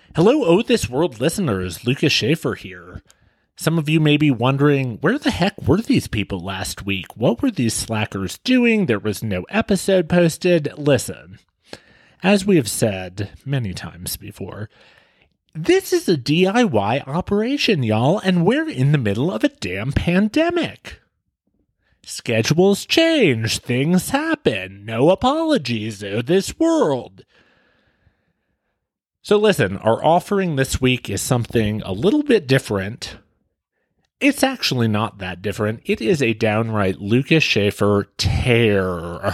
Hello, Oh This World listeners, Lucas Schaefer here. Some of you may be wondering, where the heck were these people last week? What were these slackers doing? There was no episode posted. Listen, as we have said many times before, this is a DIY operation, y'all, and we're in the middle of a damn pandemic. Schedules change, things happen, no apologies, Oh This World. So listen, our offering this week is something a little bit different. It's actually not that different. It is a downright Lucas Schaefer tear.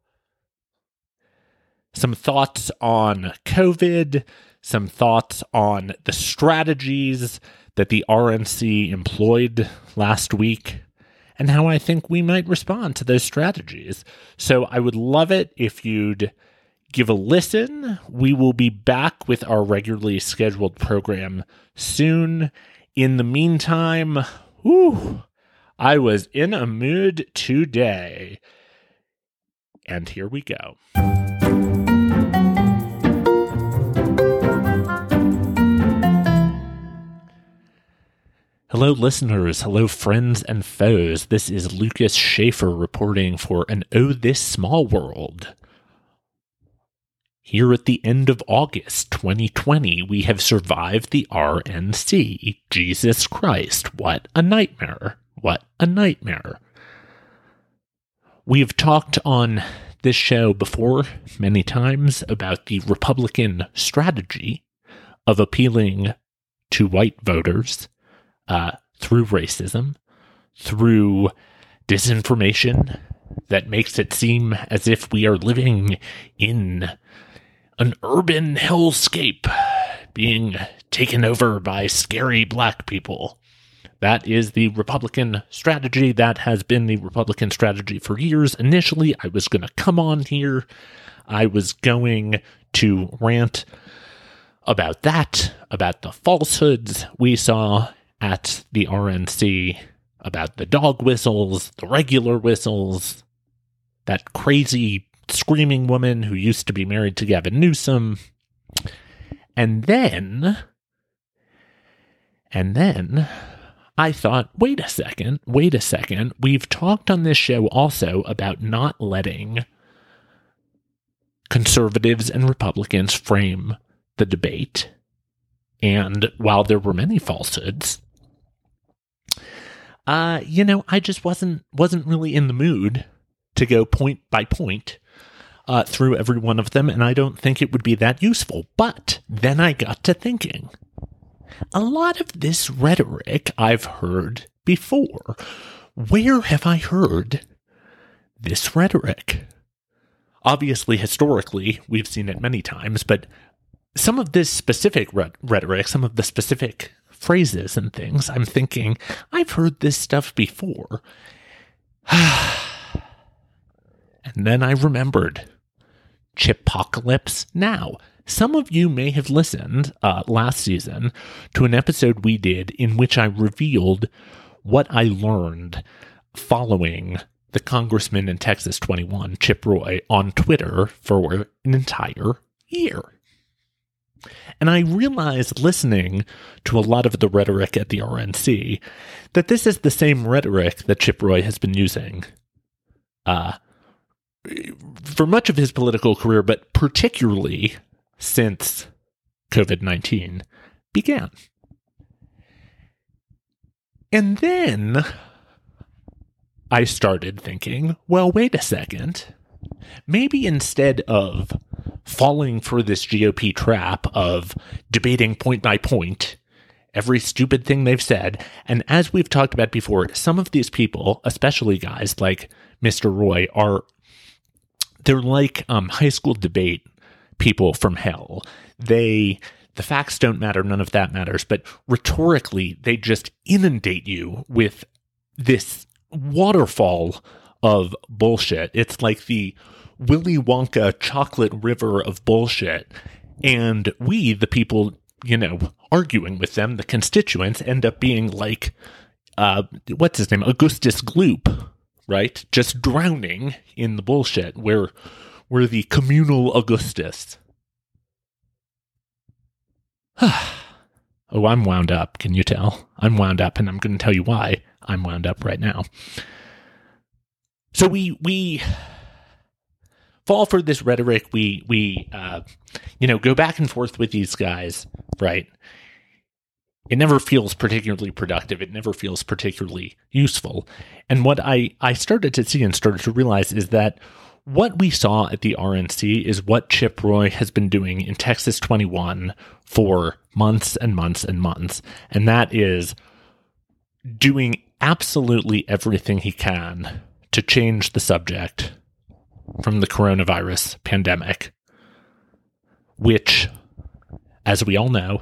Some thoughts on COVID, some thoughts on the strategies that the RNC employed last week, and how I think we might respond to those strategies. So I would love it if you'd give a listen. We will be back with our regularly scheduled program soon. In the meantime, I was in a mood today. And here we go. Hello, listeners. Hello, friends and foes. This is Lucas Schaefer reporting for an Oh This Small World. Here at the end of August 2020, we have survived the RNC. Jesus Christ, what a nightmare. What a nightmare. We've talked on this show before many times about the Republican strategy of appealing to white voters through racism, through disinformation that makes it seem as if we are living in an urban hellscape being taken over by scary black people. That is the Republican strategy. That has been the Republican strategy for years. Initially, I was going to come on here. I was going to rant about that, about the falsehoods we saw at the RNC, about the dog whistles, the regular whistles, that crazy screaming woman who used to be married to Gavin Newsom. And then I thought, wait a second. We've talked on this show also about not letting conservatives and Republicans frame the debate. And while there were many falsehoods, I just wasn't really in the mood to go point by point through every one of them, and I don't think it would be that useful. But then I got to thinking, a lot of this rhetoric I've heard before. Where have I heard this rhetoric? Obviously, historically, we've seen it many times, but some of this specific rhetoric, some of the specific phrases and things, I'm thinking, I've heard this stuff before. And then I remembered Chipocalypse Now. Some of you may have listened last season to an episode we did in which I revealed what I learned following the congressman in Texas 21, Chip Roy, on Twitter for an entire year. And I realized, listening to a lot of the rhetoric at the RNC, that this is the same rhetoric that Chip Roy has been using for much of his political career, but particularly since COVID-19 began. And then I started thinking, well, wait a second. Maybe instead of falling for this GOP trap of debating point by point every stupid thing they've said, and as we've talked about before, some of these people, especially guys like Mr. Roy, they're like high school debate people from hell. The facts don't matter, none of that matters, but rhetorically, they just inundate you with this waterfall of bullshit. It's like the Willy Wonka chocolate river of bullshit. And we, the people, arguing with them, the constituents, end up being like, what's his name? Augustus Gloop, right? Just drowning in the bullshit. We're the communal Augustus. Oh, I'm wound up. Can you tell? I'm wound up, and I'm going to tell you why I'm wound up right now. So we fall for this rhetoric. We go back and forth with these guys, right? It never feels particularly productive. It never feels particularly useful. And what I started to see and started to realize is that what we saw at the RNC is what Chip Roy has been doing in Texas 21 for months and months and months. And that is doing absolutely everything he can to change the subject from the coronavirus pandemic, which, as we all know,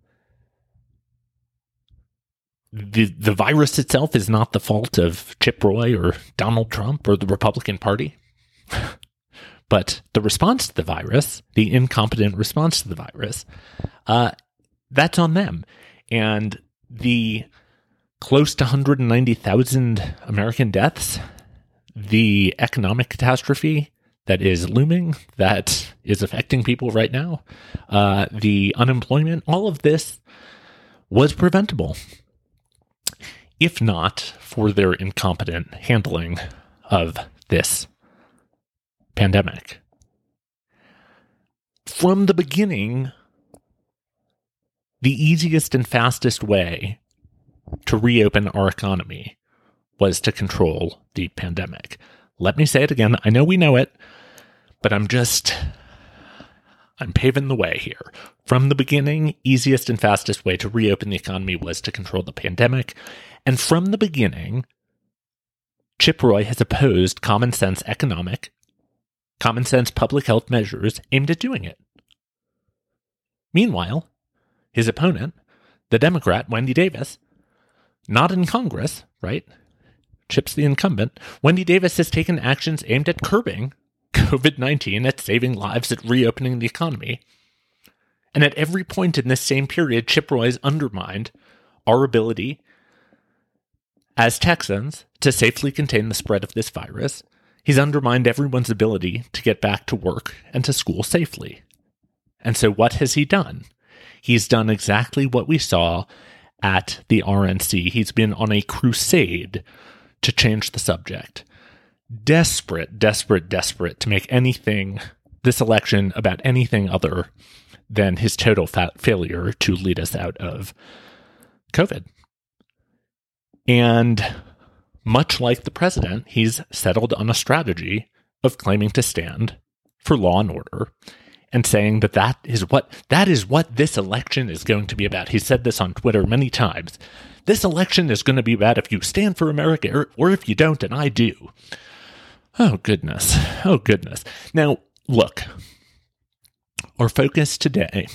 the virus itself is not the fault of Chip Roy or Donald Trump or the Republican Party. But the response to the virus, the incompetent response to the virus, that's on them. And the close to 190,000 American deaths, the economic catastrophe that is looming, that is affecting people right now, the unemployment, all of this was preventable, if not for their incompetent handling of this pandemic. From the beginning, the easiest and fastest way to reopen our economy was to control the pandemic. Let me say it again. I know we know it, but I'm paving the way here. From the beginning, easiest and fastest way to reopen the economy was to control the pandemic. And from the beginning, Chip Roy has opposed common sense public health measures aimed at doing it. Meanwhile, his opponent, the Democrat, Wendy Davis, not in Congress, right? Chip's the incumbent. Wendy Davis has taken actions aimed at curbing COVID-19, at saving lives, at reopening the economy. And at every point in this same period, Chip Roy has undermined our ability as Texans to safely contain the spread of this virus. He's undermined everyone's ability to get back to work and to school safely. And so what has he done? He's done exactly what we saw at the RNC. He's been on a crusade to change the subject. Desperate to make this election about anything other than his total failure to lead us out of COVID. And much like the president, he's settled on a strategy of claiming to stand for law and order and saying that is what this election is going to be about. He said this on Twitter many times. This election is going to be about if you stand for America or if you don't, and I do. Oh, goodness. Now, look, our focus today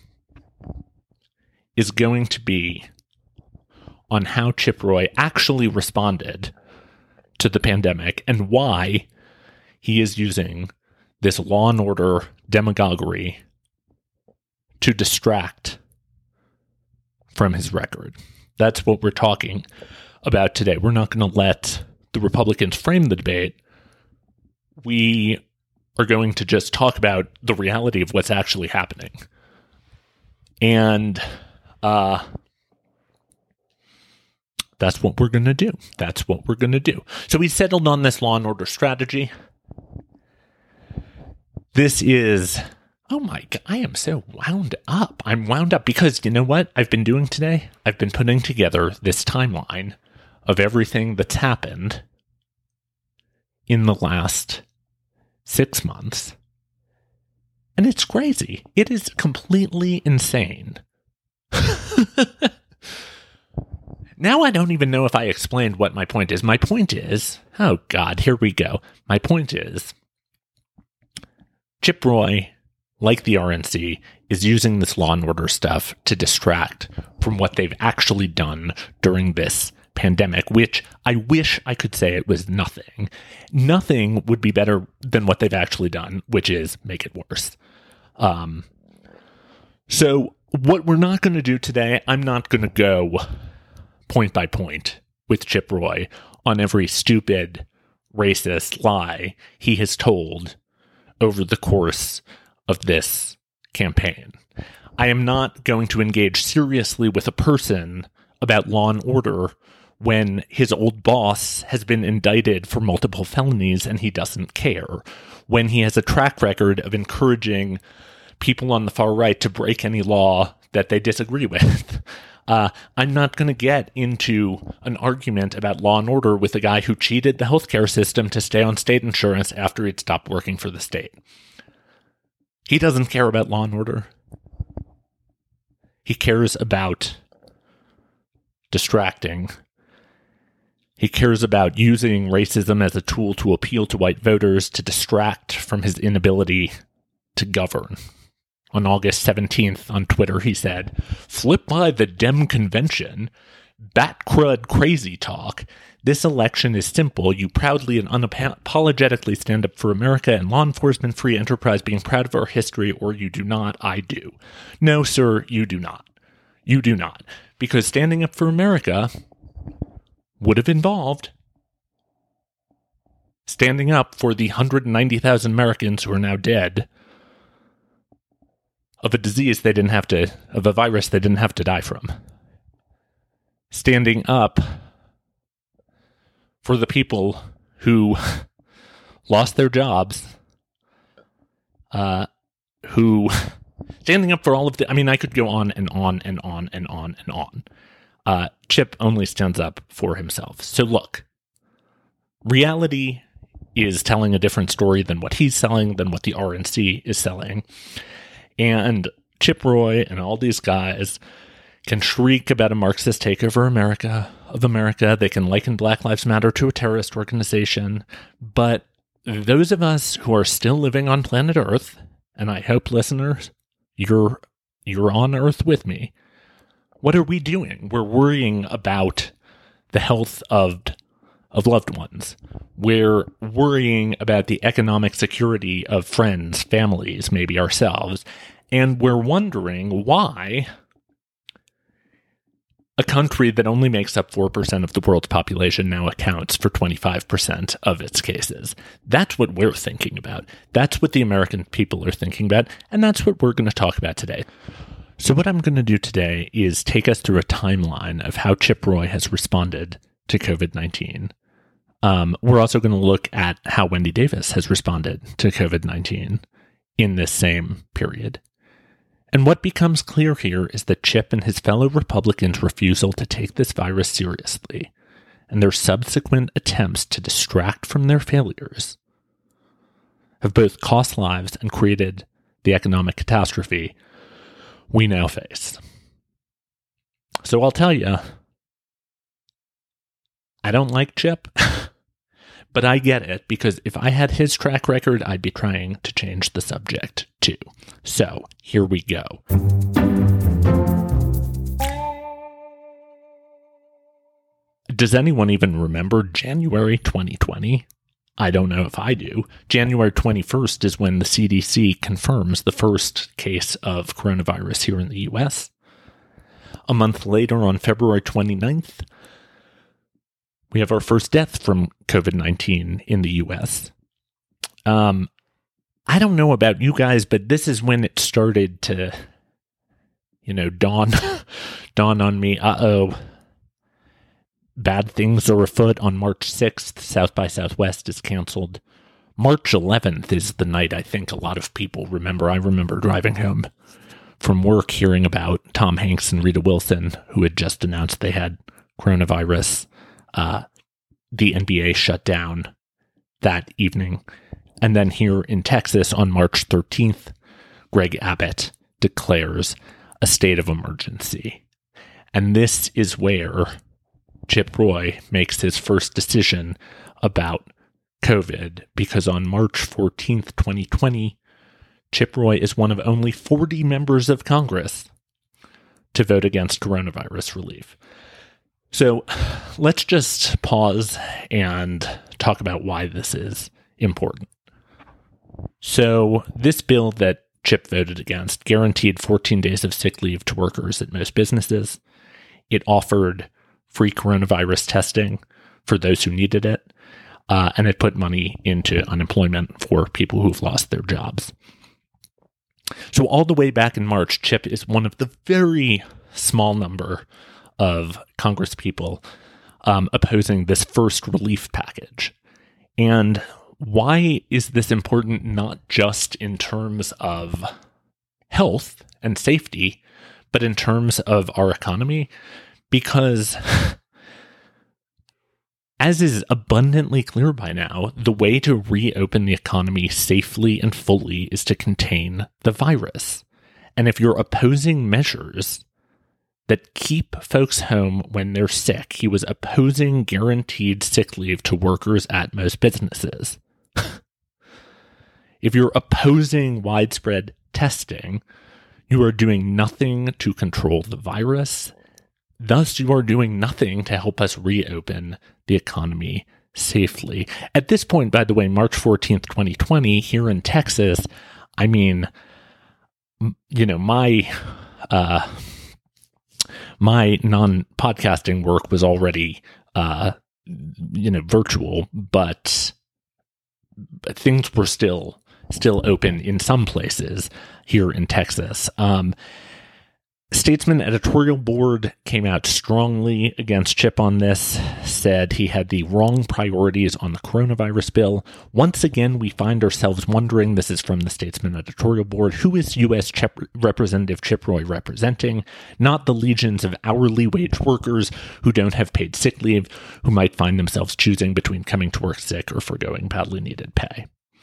is going to be on how Chip Roy actually responded to the pandemic and why he is using this law and order demagoguery to distract from his record. That's what we're talking about today. We're not going to let the Republicans frame the debate. We are going to just talk about the reality of what's actually happening. And that's what we're going to do. So we settled on this law and order strategy. This is, oh my God, I am so wound up. I'm wound up because you know what I've been doing today? I've been putting together this timeline of everything that's happened in the last 6 months. And it's crazy. It is completely insane. Now I don't even know if I explained what my point is. My point is, oh God, here we go. My point is, Chip Roy, like the RNC, is using this law and order stuff to distract from what they've actually done during this pandemic, which I wish I could say it was nothing. Nothing would be better than what they've actually done, which is make it worse. So what we're not going to do today, I'm not going to go point by point with Chip Roy on every stupid, racist lie he has told over the course of this campaign. I am not going to engage seriously with a person about law and order when his old boss has been indicted for multiple felonies and he doesn't care, when he has a track record of encouraging people on the far right to break any law that they disagree with. I'm not going to get into an argument about law and order with a guy who cheated the healthcare system to stay on state insurance after he'd stopped working for the state. He doesn't care about law and order. He cares about distracting. He cares about using racism as a tool to appeal to white voters to distract from his inability to govern. On August 17th on Twitter, he said, "Flip by the Dem convention. Bat crud crazy talk. This election is simple. You proudly and unapologetically stand up for America and law enforcement, free enterprise, being proud of our history, or you do not. I do." No, sir, you do not. You do not. Because standing up for America would have involved standing up for the 190,000 Americans who are now dead of a disease they didn't have to, of a virus they didn't have to die from. Standing up for the people who lost their jobs, standing up for all of the, I could go on and on and on and on and on. Chip only stands up for himself. So look, reality is telling a different story than what he's selling, than what the RNC is selling. And Chip Roy and all these guys can shriek about a Marxist takeover of America. They can liken Black Lives Matter to a terrorist organization. But those of us who are still living on planet Earth, and I hope, listeners, you're on Earth with me, what are we doing? We're worrying about the health of loved ones. We're worrying about the economic security of friends, families, maybe ourselves. And we're wondering why a country that only makes up 4% of the world's population now accounts for 25% of its cases. That's what we're thinking about. That's what the American people are thinking about. And that's what we're going to talk about today. So what I'm going to do today is take us through a timeline of how Chip Roy has responded to COVID-19. We're also going to look at how Wendy Davis has responded to COVID-19 in this same period. And what becomes clear here is that Chip and his fellow Republicans' refusal to take this virus seriously and their subsequent attempts to distract from their failures have both cost lives and created the economic catastrophe we now face. So I'll tell you, I don't like Chip, but I get it, because if I had his track record, I'd be trying to change the subject too. So here we go. Does anyone even remember January 2020? I don't know if I do. January 21st is when the CDC confirms the first case of coronavirus here in the US. A month later, on February 29th, we have our first death from COVID-19 in the US. I don't know about you guys, but this is when it started to, dawn on me. Bad things are afoot. On March 6th, South by Southwest is canceled. March 11th is the night I think a lot of people remember. I remember driving home from work hearing about Tom Hanks and Rita Wilson, who had just announced they had coronavirus. The NBA shut down that evening. And then here in Texas on March 13th, Greg Abbott declares a state of emergency. And this is where Chip Roy makes his first decision about COVID, because on March 14th, 2020, Chip Roy is one of only 40 members of Congress to vote against coronavirus relief. So let's just pause and talk about why this is important. So this bill that Chip voted against guaranteed 14 days of sick leave to workers at most businesses. It offered free coronavirus testing for those who needed it, and it put money into unemployment for people who've lost their jobs. So all the way back in March, Chip is one of the very small number of Congresspeople opposing this first relief package. And why is this important, not just in terms of health and safety, but in terms of our economy? Because as is abundantly clear by now, the way to reopen the economy safely and fully is to contain the virus. And if you're opposing measures that keep folks home when they're sick, he was opposing guaranteed sick leave to workers at most businesses. If you're opposing widespread testing, you are doing nothing to control the virus. Thus, you are doing nothing to help us reopen the economy safely. At this point, by the way, March 14th, 2020, here in Texas, I mean, you know, my non-podcasting work was already, virtual, but things were still open in some places here in Texas. Statesman editorial board came out strongly against Chip on this, said he had the wrong priorities on the coronavirus bill. Once again, we find ourselves wondering, this is from the Statesman editorial board, who is U.S. Representative Chip Roy representing? Not the legions of hourly wage workers who don't have paid sick leave, who might find themselves choosing between coming to work sick or foregoing badly needed pay.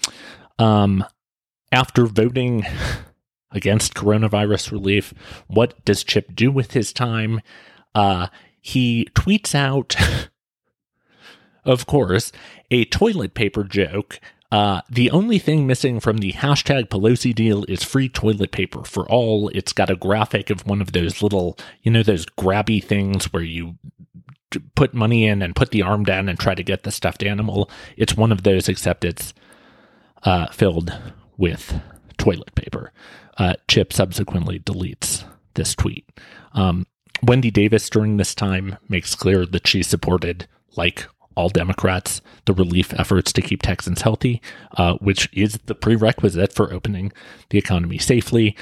After voting against coronavirus relief, what does Chip do with his time? He tweets out, of course, a toilet paper joke. The only thing missing from the hashtag Pelosi deal is free toilet paper for all. It's got a graphic of one of those little, those grabby things where you put money in and put the arm down and try to get the stuffed animal. It's one of those, except it's filled with toilet paper. Chip subsequently deletes this tweet. Wendy Davis during this time makes clear that she supported, like all Democrats, the relief efforts to keep Texans healthy, which is the prerequisite for opening the economy safely.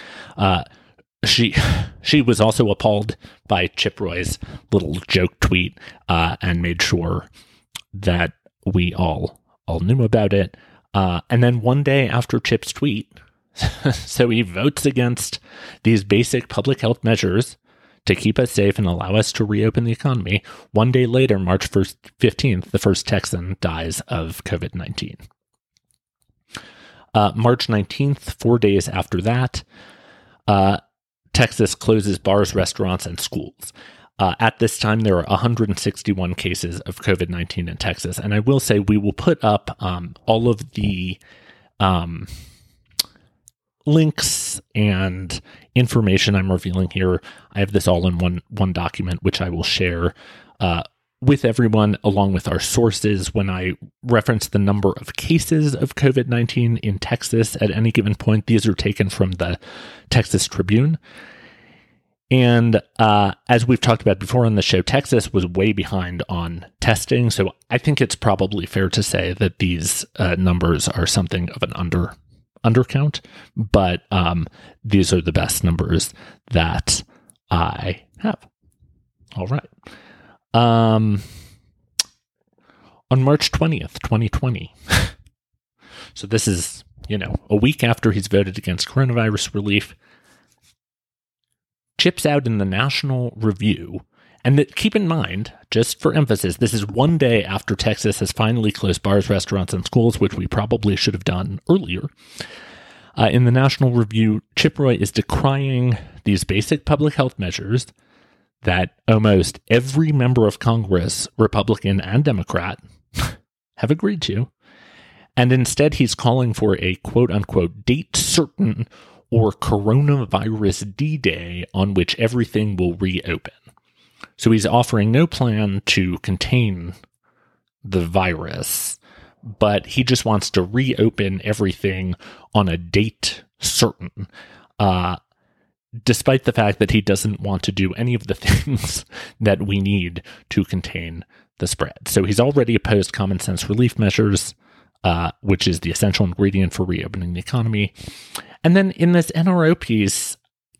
She was also appalled by Chip Roy's little joke tweet and made sure that we all knew about it. And then one day after Chip's tweet, so he votes against these basic public health measures to keep us safe and allow us to reopen the economy. One day later, March 15th, the first Texan dies of COVID-19. March 19th, 4 days after that, Texas closes bars, restaurants, and schools. At this time, there are 161 cases of COVID-19 in Texas. And I will say we will put up all of the links and information I'm revealing here. I have this all in one document, which I will share with everyone, along with our sources. When I reference the number of cases of COVID-19 in Texas at any given point, these are taken from the Texas Tribune. And as we've talked about before on the show, Texas was way behind on testing. So I think it's probably fair to say that these numbers are something of an undercount, but these are the best numbers that I have. All right. On March 20th, 2020, so this is, a week after he's voted against coronavirus relief, Chip's out in the National Review. And keep in mind, just for emphasis, this is one day after Texas has finally closed bars, restaurants, and schools, which we probably should have done earlier. In the National Review, Chip Roy is decrying these basic public health measures that almost every member of Congress, Republican and Democrat, have agreed to. And instead, he's calling for a quote-unquote date certain or coronavirus D-Day on which everything will reopen. So he's offering no plan to contain the virus, but he just wants to reopen everything on a date certain, despite the fact that he doesn't want to do any of the things that we need to contain the spread. So he's already opposed common sense relief measures, which is the essential ingredient for reopening the economy. And then in this NRO piece,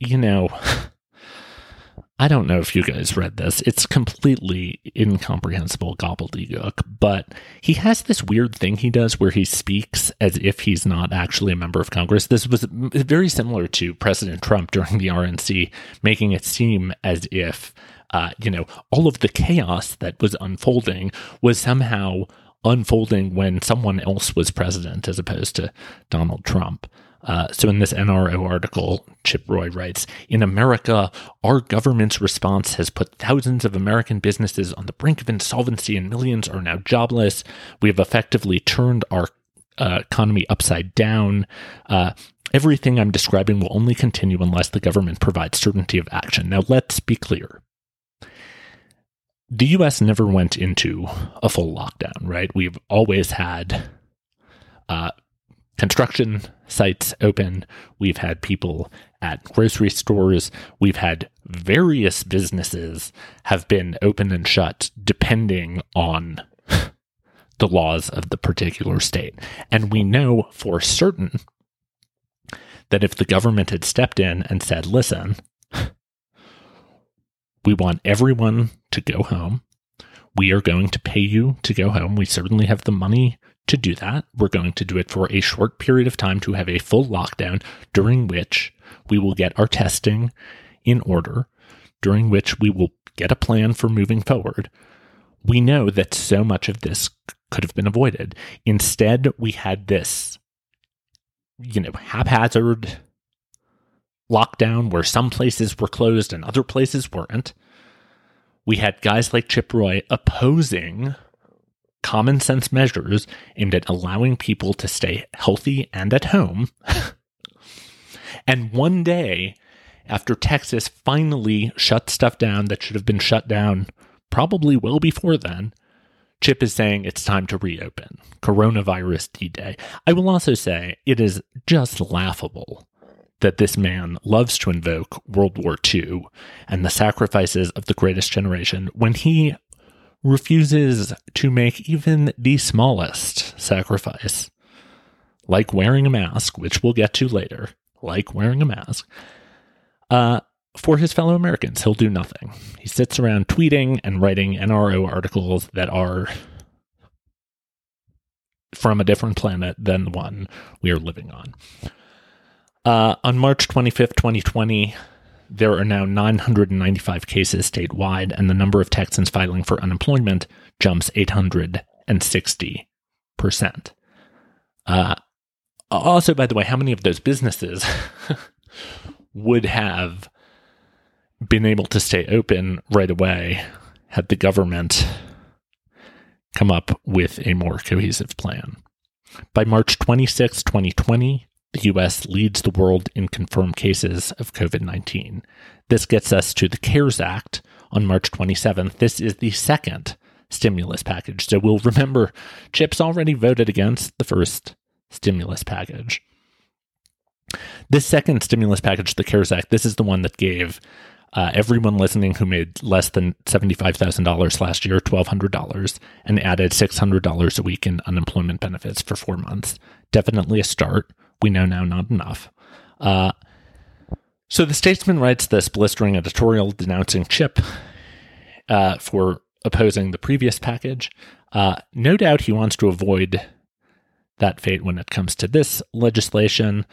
I don't know if you guys read this. It's completely incomprehensible gobbledygook, but he has this weird thing he does where he speaks as if he's not actually a member of Congress. This was very similar to President Trump during the RNC, making it seem as if, all of the chaos that was unfolding was somehow unfolding when someone else was president as opposed to Donald Trump. So in this NRO article, Chip Roy writes, "In America, our government's response has put thousands of American businesses on the brink of insolvency and millions are now jobless. We have effectively turned our economy upside down. Everything I'm describing will only continue unless the government provides certainty of action." Now, let's be clear. The U.S. never went into a full lockdown, right? We've always had construction sites open. We've had people at grocery stores. We've had various businesses have been open and shut depending on the laws of the particular state. And we know for certain that if the government had stepped in and said, listen, we want everyone to go home. We are going to pay you to go home. We certainly have the money to do that. We're going to do it for a short period of time to have a full lockdown during which we will get our testing in order, during which we will get a plan for moving forward. We know that so much of this could have been avoided. Instead, we had this, haphazard lockdown where some places were closed and other places weren't. We had guys like Chip Roy opposing common sense measures aimed at allowing people to stay healthy and at home. And one day, after Texas finally shut stuff down that should have been shut down probably well before then, Chip is saying it's time to reopen. Coronavirus D-Day. I will also say it is just laughable that this man loves to invoke World War II and the sacrifices of the greatest generation when he refuses to make even the smallest sacrifice, like wearing a mask, which we'll get to later, for his fellow Americans. He'll do nothing. He sits around tweeting and writing NRO articles that are from a different planet than the one we are living on. On March 25th, 2020, there are now 995 cases statewide, and the number of Texans filing for unemployment jumps 860%. Also, by the way, how many of those businesses would have been able to stay open right away had the government come up with a more cohesive plan? By March 26, 2020, the U.S. leads the world in confirmed cases of COVID-19. This gets us to the CARES Act on March 27th. This is the second stimulus package. So we'll remember Chip's already voted against the first stimulus package. This second stimulus package, the CARES Act, this is the one that gave everyone listening who made less than $75,000 last year $1,200 and added $600 a week in unemployment benefits for 4 months. Definitely a start. We know now not enough. So the Statesman writes this blistering editorial denouncing Chip for opposing the previous package. No doubt he wants to avoid that fate when it comes to this legislation.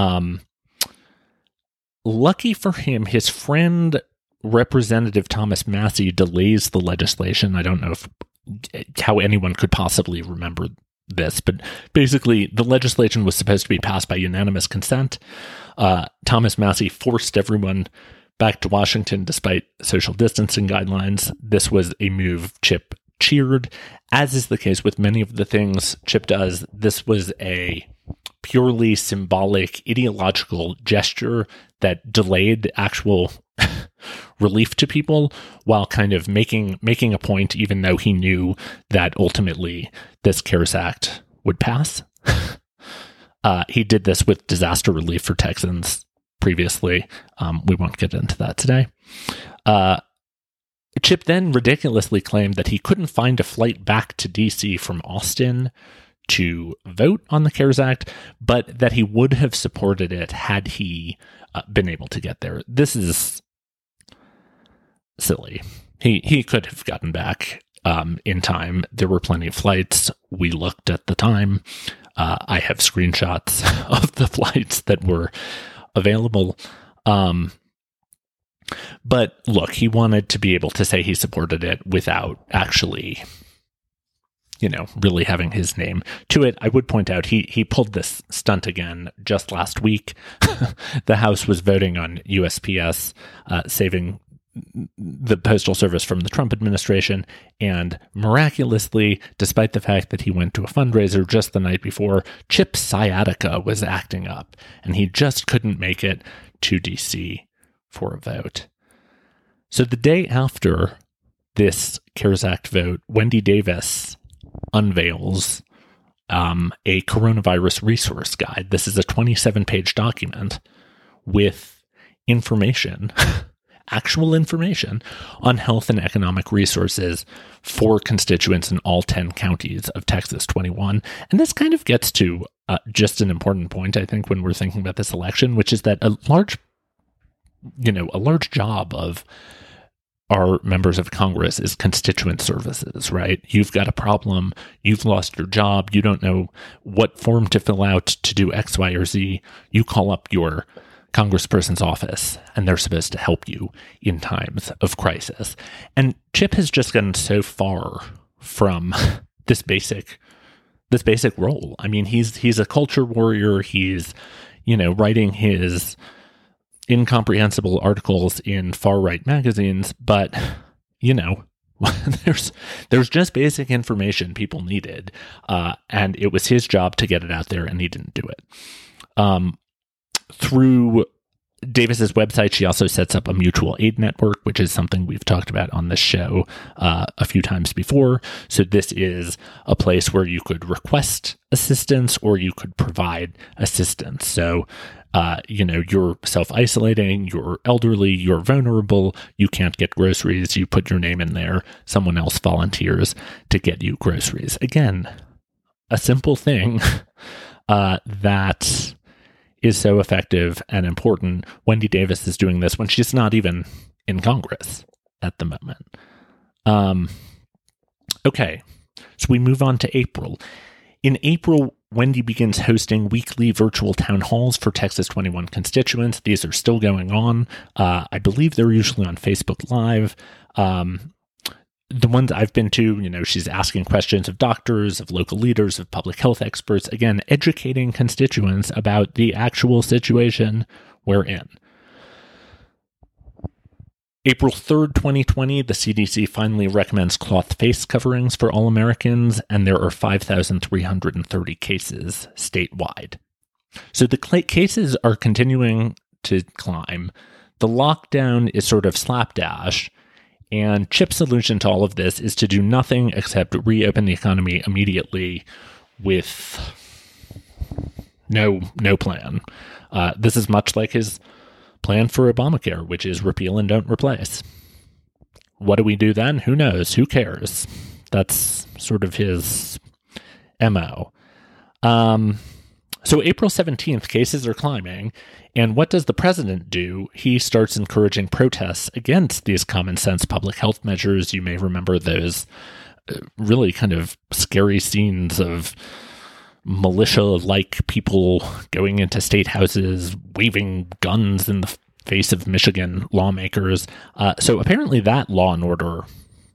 Lucky for him, his friend Representative Thomas Massie delays the legislation. I don't know how anyone could possibly remember this, but basically the legislation was supposed to be passed by unanimous consent. Thomas Massie forced everyone back to Washington despite social distancing guidelines. This was a move Chip cheered. As is the case with many of the things Chip does, this was a purely symbolic, ideological gesture that delayed actual relief to people while kind of making a point, even though he knew that ultimately this CARES Act would pass. He did this with disaster relief for Texans previously. We won't get into that today. Chip then ridiculously claimed that he couldn't find a flight back to D.C. from Austin to vote on the CARES Act, but that he would have supported it had he been able to get there. This is silly. He could have gotten back in time. There were plenty of flights. We looked at the time. I have screenshots of the flights that were available. But look, he wanted to be able to say he supported it without actually, really having his name to it. I would point out he pulled this stunt again just last week. The House was voting on USPS, saving the Postal Service from the Trump administration, and miraculously, despite the fact that he went to a fundraiser just the night before, Chip sciatica was acting up, and he just couldn't make it to DC for a vote. So the day after this CARES Act vote, Wendy Davis unveils a coronavirus resource guide. This is a 27-page document with information actual information on health and economic resources for constituents in all 10 counties of Texas 21. And this kind of gets to just an important point, I think, when we're thinking about this election, which is that a large job of our members of Congress is constituent services, right? You've got a problem, you've lost your job, you don't know what form to fill out to do X, Y, or Z. You call up your congressperson's office, and they're supposed to help you in times of crisis. And Chip has just gotten so far from this basic role. I mean, he's a culture warrior. He's, writing his incomprehensible articles in far-right magazines, but, there's just basic information people needed, and it was his job to get it out there, and he didn't do it. Through Davis's website, she also sets up a mutual aid network, which is something we've talked about on this show a few times before. So this is a place where you could request assistance or you could provide assistance. So, you're self-isolating, you're elderly, you're vulnerable, you can't get groceries, you put your name in there, someone else volunteers to get you groceries. Again, a simple thing that is so effective and important. Wendy Davis is doing this when she's not even in Congress at the moment. Okay, so we move on to April. In April, Wendy begins hosting weekly virtual town halls for Texas 21 constituents. These are still going on. I believe they're usually on Facebook Live. The ones I've been to, she's asking questions of doctors, of local leaders, of public health experts, again, educating constituents about the actual situation we're in. April 3rd, 2020, the CDC finally recommends cloth face coverings for all Americans, and there are 5,330 cases statewide. So the cases are continuing to climb. The lockdown is sort of slapdash. And Chip's solution to all of this is to do nothing except reopen the economy immediately with no plan. This is much like his plan for Obamacare, which is repeal and don't replace. What do we do then? Who knows? Who cares? That's sort of his MO. So April 17th, cases are climbing. And what does the president do? He starts encouraging protests against these common sense public health measures. You may remember those really kind of scary scenes of militia-like people going into state houses, waving guns in the face of Michigan lawmakers. So apparently that law and order,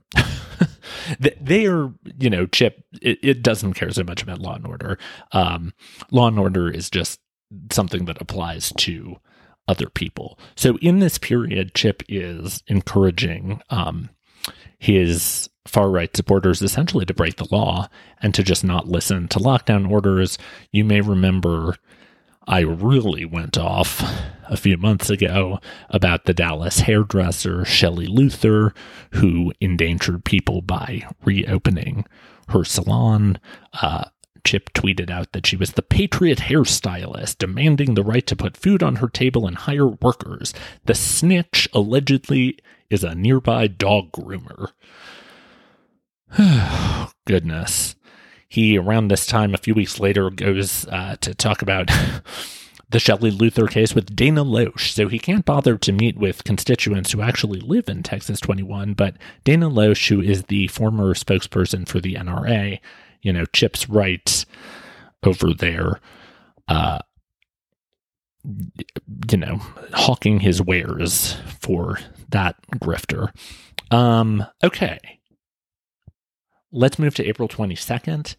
they are, Chip, it doesn't care so much about law and order. Law and order is just something that applies to other people. So in this period, Chip is encouraging his far-right supporters essentially to break the law and to just not listen to lockdown orders. You may remember I really went off a few months ago about the Dallas hairdresser Shelley Luther, who endangered people by reopening her salon. Chip tweeted out that she was the patriot hairstylist, demanding the right to put food on her table and hire workers. The snitch allegedly is a nearby dog groomer. Goodness. He, around this time, a few weeks later, goes to talk about the Shelley Luther case with Dana Loesch. So he can't bother to meet with constituents who actually live in Texas 21, but Dana Loesch, who is the former spokesperson for the NRA, Chip's rights over there, hawking his wares for that grifter. Okay. Let's move to April 22nd.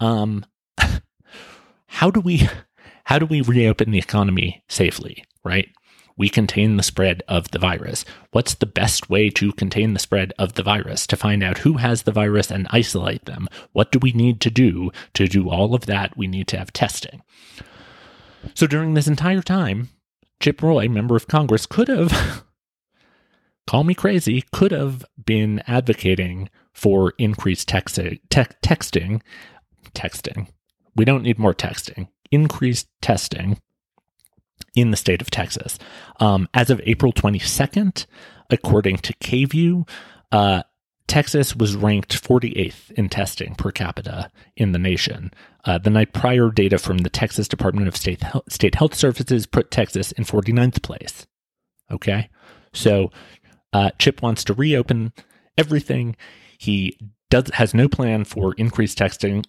How do we reopen the economy safely, right? We contain the spread of the virus. What's the best way to contain the spread of the virus? To find out who has the virus and isolate them. What do we need to do all of that? We need to have testing. So during this entire time, Chip Roy, member of Congress, could have, call me crazy, could have been advocating for increased texting. We don't need more texting. Increased testing in the state of Texas. As of April 22nd, according to KView, Texas was ranked 48th in testing per capita in the nation. The night prior, data from the Texas Department of State Health Services put Texas in 49th place. Okay? So Chip wants to reopen everything. He has no plan for increased testing,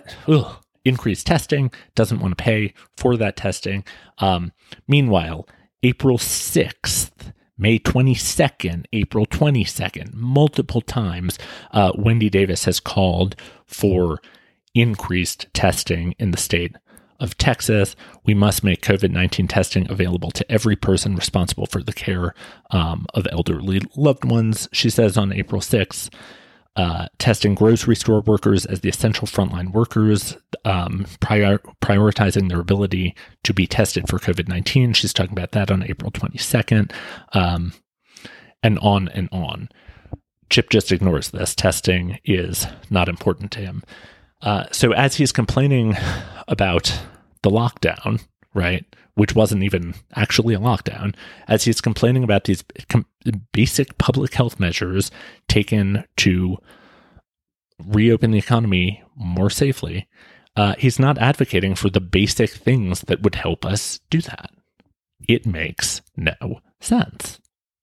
doesn't want to pay for that testing. Meanwhile, April 6th, May 22nd, April 22nd, multiple times, Wendy Davis has called for increased testing in the state of Texas. We must make COVID-19 testing available to every person responsible for the care of elderly loved ones, she says on April 6th. Testing grocery store workers as the essential frontline workers, prioritizing their ability to be tested for COVID-19. She's talking about that on April 22nd, and on and on. Chip just ignores this. Testing is not important to him. So as he's complaining about the lockdown, right, which wasn't even actually a lockdown, as he's complaining about these basic public health measures taken to reopen the economy more safely, he's not advocating for the basic things that would help us do that. It makes no sense.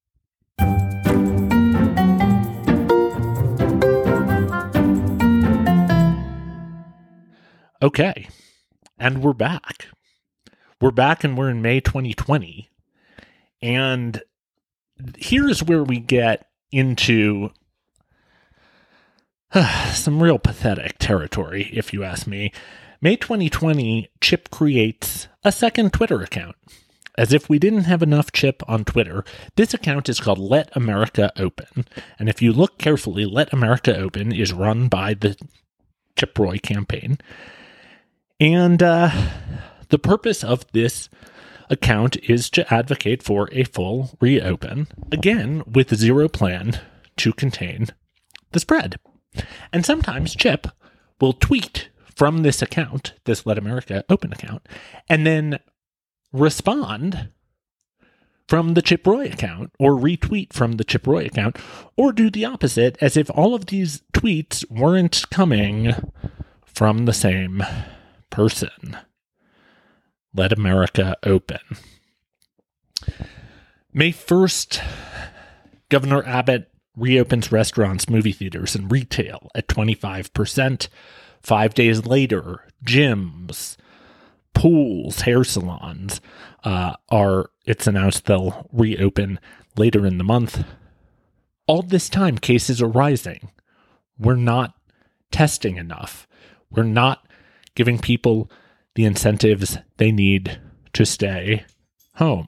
Okay, and we're back. We're back and we're in May 2020. And here's where we get into some real pathetic territory, if you ask me. May 2020, Chip creates a second Twitter account. As if we didn't have enough Chip on Twitter, this account is called Let America Open. And if you look carefully, Let America Open is run by the Chip Roy campaign. And the purpose of this account is to advocate for a full reopen, again, with zero plan to contain the spread. And sometimes Chip will tweet from this account, this Let America Open account, and then respond from the Chip Roy account, or retweet from the Chip Roy account, or do the opposite, as if all of these tweets weren't coming from the same person. Let America Open. May 1st, Governor Abbott reopens restaurants, movie theaters, and retail at 25%. 5 days later, gyms, pools, hair salons it's announced they'll reopen later in the month. All this time, cases are rising. We're not testing enough. We're not giving people the incentives they need to stay home.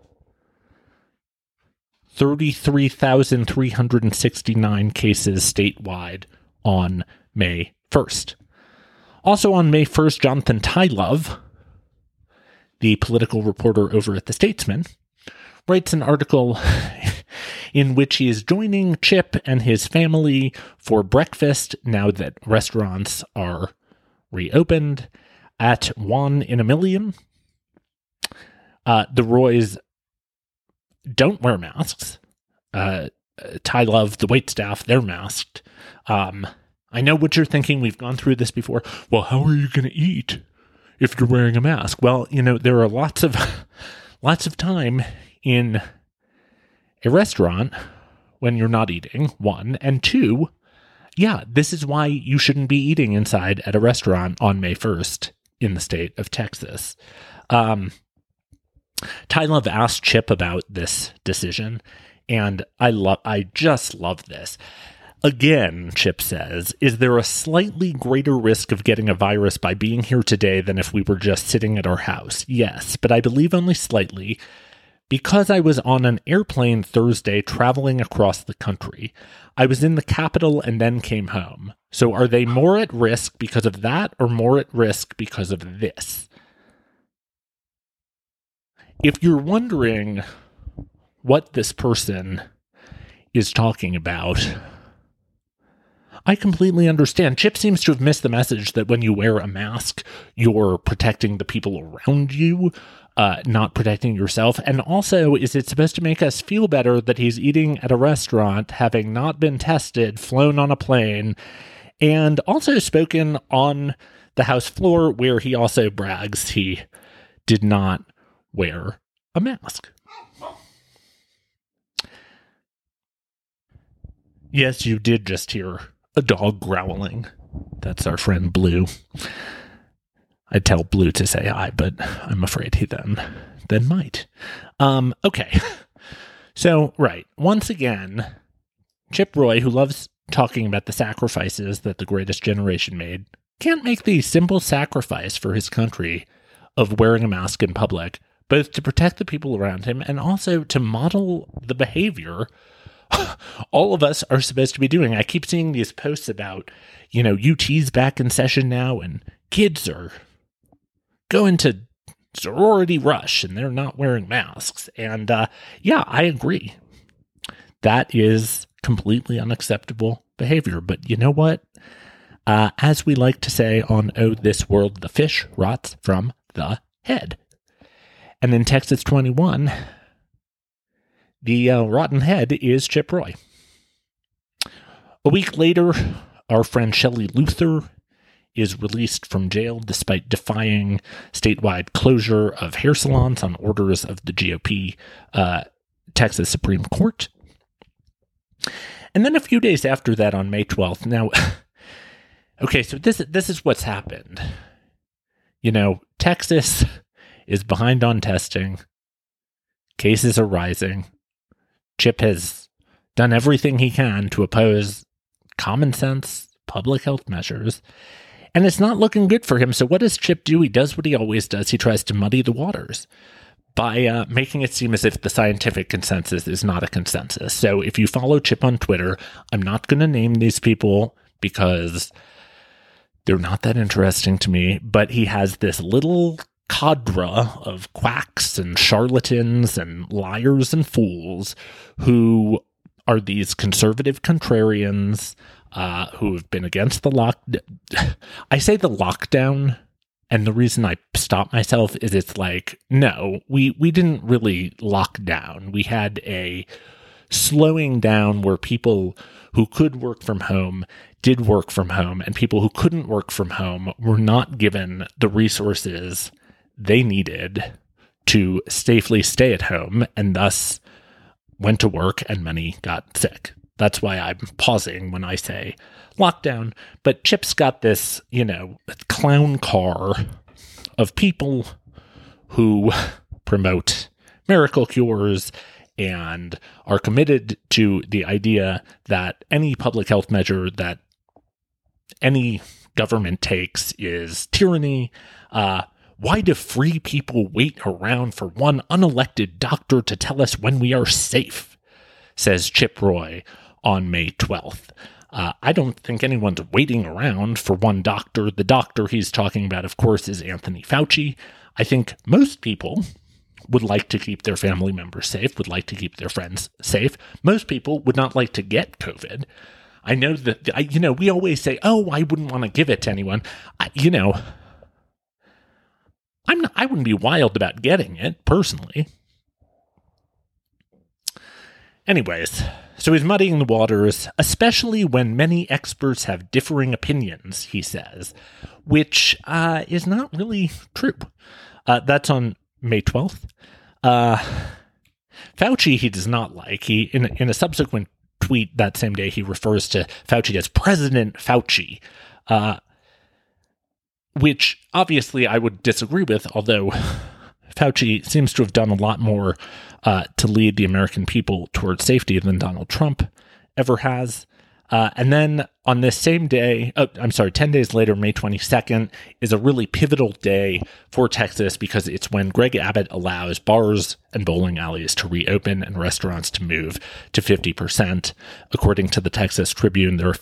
33,369 cases statewide on May 1st. Also on May 1st, Jonathan Tylove, the political reporter over at The Statesman, writes an article in which he is joining Chip and his family for breakfast now that restaurants are reopened at One in a Million. The Roys don't wear masks. Tylove, the waitstaff, they're masked. I'm I know what you're thinking. We've gone through this before. Well, how are you going to eat if you're wearing a mask? Well, there are lots of time in a restaurant when you're not eating, one. And two, yeah, this is why you shouldn't be eating inside at a restaurant on May 1st in the state of Texas. Ty Love asked Chip about this decision, and I just love this. Again, Chip says, is there a slightly greater risk of getting a virus by being here today than if we were just sitting at our house? Yes, but I believe only slightly, because I was on an airplane Thursday traveling across the country. I was in the capital and then came home. So are they more at risk because of that or more at risk because of this? If you're wondering what this person is talking about, I completely understand. Chip seems to have missed the message that when you wear a mask, you're protecting the people around you, not protecting yourself. And also, is it supposed to make us feel better that he's eating at a restaurant, having not been tested, flown on a plane, and also spoken on the House floor, where he also brags he did not wear a mask? Yes, you did just hear a dog growling. That's our friend Blue. I'd tell Blue to say hi, but I'm afraid he then might. Okay. So, right. Once again, Chip Roy, who loves talking about the sacrifices that the greatest generation made, can't make the simple sacrifice for his country of wearing a mask in public, both to protect the people around him and also to model the behavior all of us are supposed to be doing. I keep seeing these posts about, UT's back in session now and kids are going to sorority rush and they're not wearing masks. And yeah, I agree. That is completely unacceptable behavior. But you know what? As we like to say on Oh This World, the fish rots from the head. And in Texas 21, the rotten head is Chip Roy. A week later, our friend Shelley Luther is released from jail despite defying statewide closure of hair salons on orders of the GOP Texas Supreme Court. And then a few days after that, on May 12th, now, okay, so this is what's happened. Texas is behind on testing. Cases are rising. Chip has done everything he can to oppose common sense public health measures, and it's not looking good for him. So what does Chip do? He does what he always does. He tries to muddy the waters by making it seem as if the scientific consensus is not a consensus. So if you follow Chip on Twitter, I'm not going to name these people because they're not that interesting to me, but he has this little cadre of quacks and charlatans and liars and fools who are these conservative contrarians who have been against the I say the lockdown, and the reason I stop myself is it's like, no, we didn't really lock down. We had a slowing down where people who could work from home did work from home, and people who couldn't work from home were not given the resources they needed to safely stay at home, and thus went to work and many got sick. That's why I'm pausing when I say lockdown. But Chip's got this, clown car of people who promote miracle cures and are committed to the idea that any public health measure that any government takes is tyranny. Why do free people wait around for one unelected doctor to tell us when we are safe? Says Chip Roy on May 12th. I don't think anyone's waiting around for one doctor. The doctor he's talking about, of course, is Anthony Fauci. I think most people would like to keep their family members safe, would like to keep their friends safe. Most people would not like to get COVID. I know that, we always say, oh, I wouldn't want to give it to anyone. I wouldn't be wild about getting it, personally. Anyways, So he's muddying the waters, especially when many experts have differing opinions, he says, which is not really true. That's on May 12th. Fauci he does not like. He in a subsequent tweet that same day, he refers to Fauci as President Fauci, which obviously I would disagree with, although Fauci seems to have done a lot more to lead the American people towards safety than Donald Trump ever has. And then on this same day, 10 days later, May 22nd, is a really pivotal day for Texas because it's when Greg Abbott allows bars and bowling alleys to reopen and restaurants to move to 50%. According to the Texas Tribune, there are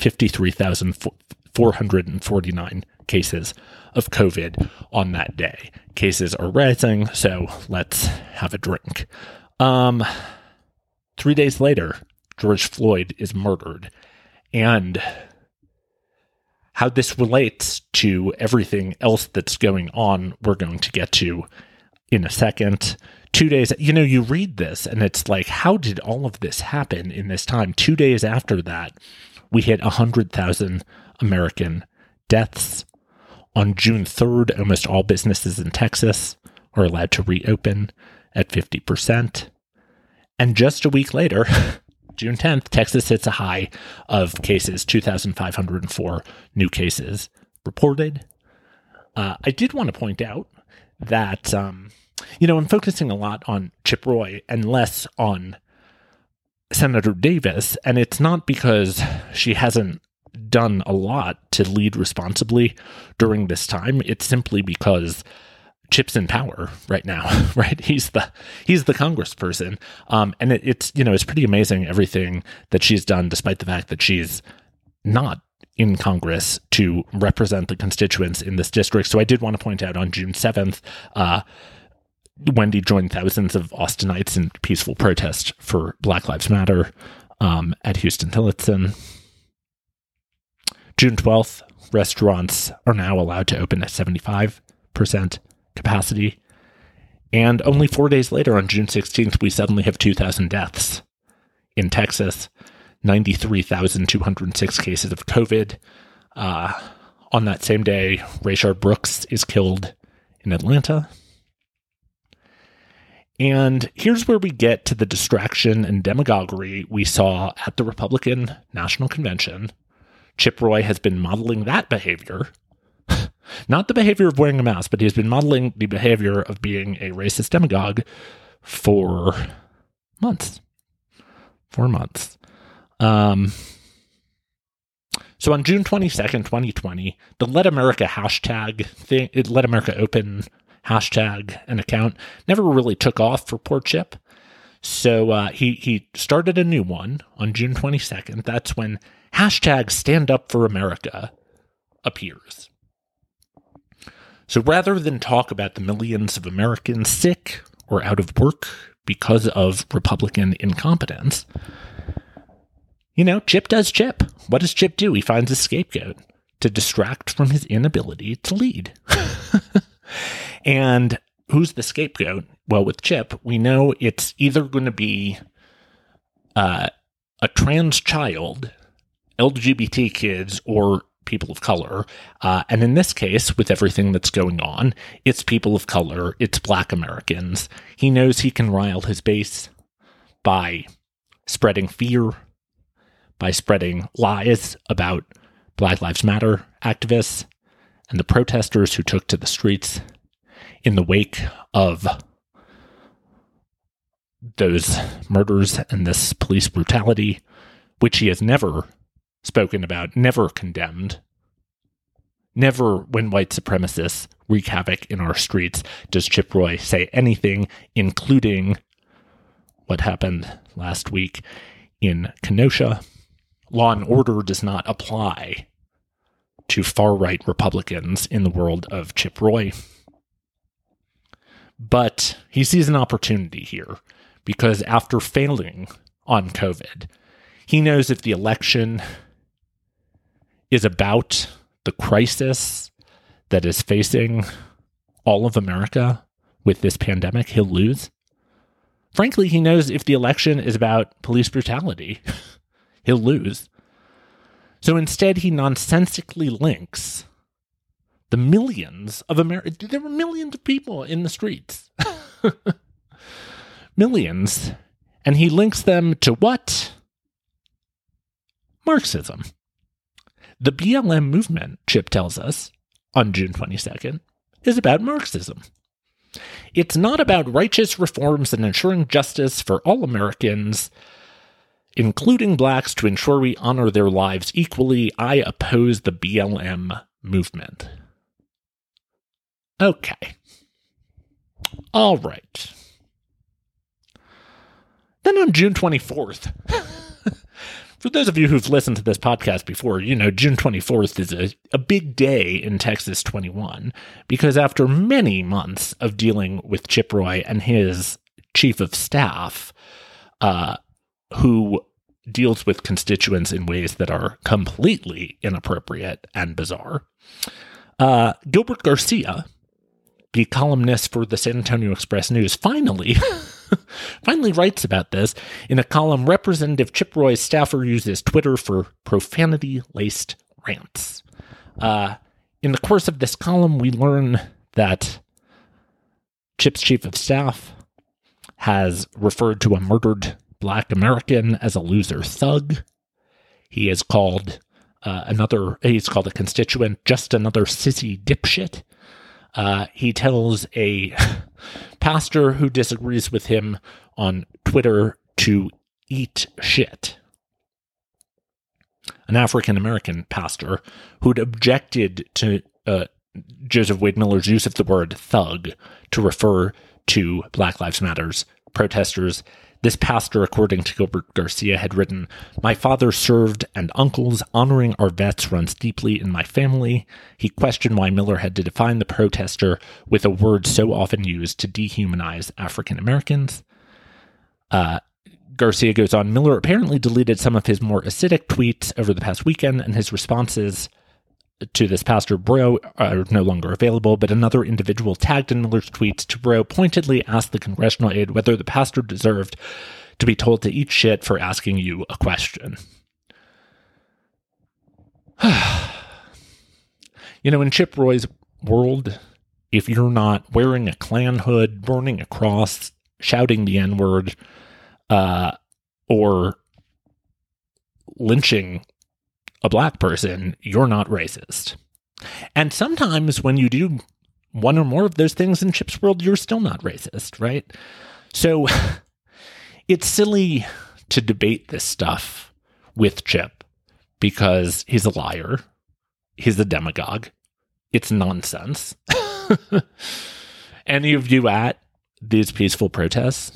53,449 cases of COVID on that day. Cases are rising, so let's have a drink. 3 days later, George Floyd is murdered. And how this relates to everything else that's going on, we're going to get to in a second. 2 days, you read this and it's like, how did all of this happen in this time? 2 days after that, we hit 100,000 American deaths. On June 3rd, almost all businesses in Texas are allowed to reopen at 50%. And just a week later, June 10th, Texas hits a high of cases, 2,504 new cases reported. I did want to point out that, I'm focusing a lot on Chip Roy and less on Senator Davis, and it's not because she hasn't done a lot to lead responsibly during this time. It's simply because Chip's in power right now, right? He's the congressperson. And it's pretty amazing everything that she's done, despite the fact that she's not in Congress to represent the constituents in this district. So I did want to point out on June 7th, Wendy joined thousands of Austinites in peaceful protest for Black Lives Matter at Houston-Tillotson. June 12th, restaurants are now allowed to open at 75% capacity. And only 4 days later, on June 16th, we suddenly have 2,000 deaths in Texas, 93,206 cases of COVID. On that same day, Rayshard Brooks is killed in Atlanta. And here's where we get to the distraction and demagoguery we saw at the Republican National Convention. Chip Roy has been modeling that behavior. Not the behavior of wearing a mask, but he's been modeling the behavior of being a racist demagogue for months. 4 months. So on June 22nd, 2020, the Let America hashtag thing, Let America Open hashtag and account never really took off for poor Chip. So he started a new one on June 22nd. That's when hashtag Stand Up for America appears. So rather than talk about the millions of Americans sick or out of work because of Republican incompetence, Chip does Chip. What does Chip do? He finds a scapegoat to distract from his inability to lead. And who's the scapegoat? Well, with Chip, we know it's either going to be a trans child, LGBT kids, or people of color. And in this case, with everything that's going on, it's people of color, it's Black Americans. He knows he can rile his base by spreading fear, by spreading lies about Black Lives Matter activists and the protesters who took to the streets in the wake of those murders and this police brutality, which he has never spoken about, never condemned. Never, when white supremacists wreak havoc in our streets, does Chip Roy say anything, including what happened last week in Kenosha. Law and order does not apply to far-right Republicans in the world of Chip Roy. But he sees an opportunity here, because after failing on COVID, he knows if the election is about the crisis that is facing all of America with this pandemic, he'll lose. Frankly, he knows if the election is about police brutality, he'll lose. So instead, he nonsensically links the millions of Americans. There were millions of people in the streets. Millions. And he links them to what? Marxism. The BLM movement, Chip tells us, on June 22nd, is about Marxism. It's not about righteous reforms and ensuring justice for all Americans, including blacks, to ensure we honor their lives equally. I oppose the BLM movement. Okay. All right. Then on June 24th, for those of you who've listened to this podcast before, you know June 24th is a big day in Texas 21, because after many months of dealing with Chip Roy and his chief of staff, who deals with constituents in ways that are completely inappropriate and bizarre, Gilbert Garcia, the columnist for the San Antonio Express News, finally writes about this in a column. Representative Chip Roy's staffer uses Twitter for profanity-laced rants. In the course of this column, we learn that Chip's chief of staff has referred to a murdered Black American as a loser thug. He has called he's called a constituent just another sissy dipshit. He tells a pastor who disagrees with him on Twitter to eat shit. An African-American pastor who'd objected to Joseph Wade Miller's use of the word thug to refer to Black Lives Matter's protesters. This pastor, according to Gilbert Garcia, had written, "My father served and uncles honoring our vets runs deeply in my family." He questioned why Miller had to define the protester with a word so often used to dehumanize African Americans. Garcia goes on, Miller apparently deleted some of his more acidic tweets over the past weekend, and his responses to this pastor Bro are no longer available, but another individual tagged in Miller's tweets to Bro pointedly asked the congressional aide whether the pastor deserved to be told to eat shit for asking you a question. You know, in Chip Roy's world, if you're not wearing a Klan hood, burning a cross, shouting the N-word, or lynching a black person, you're not racist. And sometimes when you do one or more of those things in Chip's world, you're still not racist, right? So it's silly to debate this stuff with Chip because he's a liar. He's a demagogue. It's nonsense. Any of you at these peaceful protests?